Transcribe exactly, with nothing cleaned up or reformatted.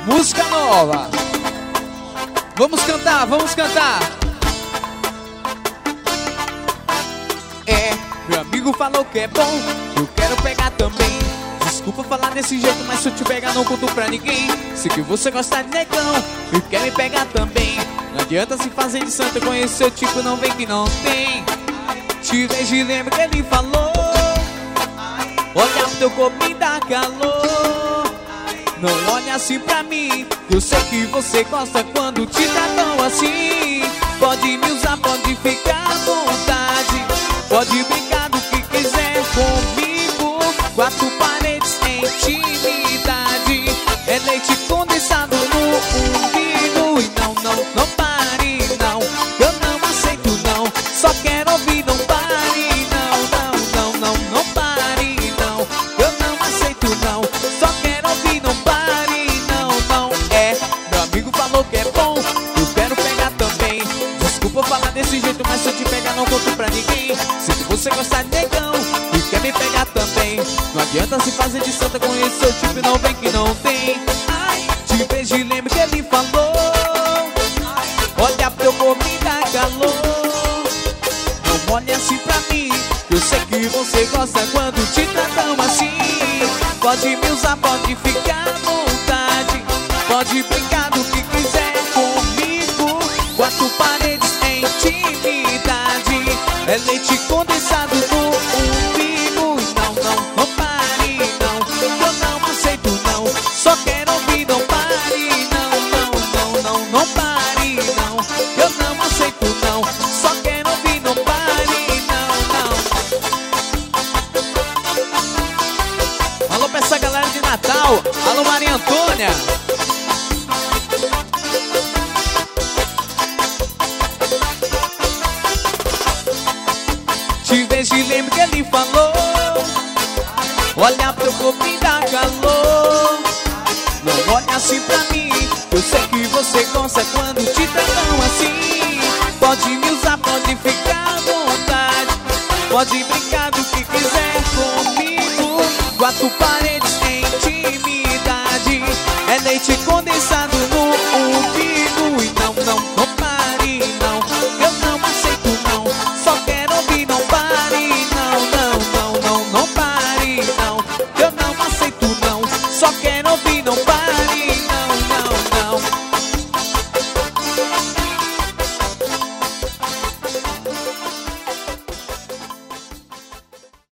Música nova. Vamos cantar, vamos cantar. É, meu amigo falou que é bom, eu quero pegar também. Desculpa falar desse jeito, mas se eu te pegar não conto pra ninguém. Sei que você gosta de negão e quer me pegar também. Não adianta se fazer de santa, conhecer seu tipo, não vem que não tem. Te vejo e lembro que ele falou, olha pro teu corpo me dá calor. Não olha assim pra mim, eu sei que você gosta quando te tratam assim. Pode me usar, pode ficar à vontade, pode brincar do que quiser comigo. Quatro paredes em intimidade, é leite condensado no umbigo. E não, não, não pare não, eu não aceito não. Só quero ouvir, não pare não, não, não, não, não pare não. Eu não aceito não, só quero ouvir, não pare não, não. É, meu amigo falou que é bom, eu quero pegar também. Desculpa falar desse jeito, mas se eu te pegar não conto pra ninguém. Sei que você gosta de negão e quer me pegar também. Não adianta se fazer de santa, conhecer seu tipo e não vem que não tem. Ai, te vejo e lembro que ele falou, olha pro teu corpo me dá calor. Não olhe assim pra mim, eu sei que você gosta quando te tratam assim. Pode me usar, pode ficar à vontade, pode brincar do que quiser comigo. Quatro paredes em intimidade, é leite condensado no umbigo. Não, não, não pare não, eu não aceito não. Só quero ouvir, não pare não, não, não, não, não pare não. Eu não aceito não, só quero ouvir, não pare não, não. Alô pra essa galera de Natal, alô Maria Antônia. Te vejo e lembro que ele falou, olha pro corpo me dá calor. Não olha assim pra mim, eu sei que você gosta quando te tratam assim. Pode me usar, pode ficar à vontade, pode brincar do que quiser comigo. Quatro paredes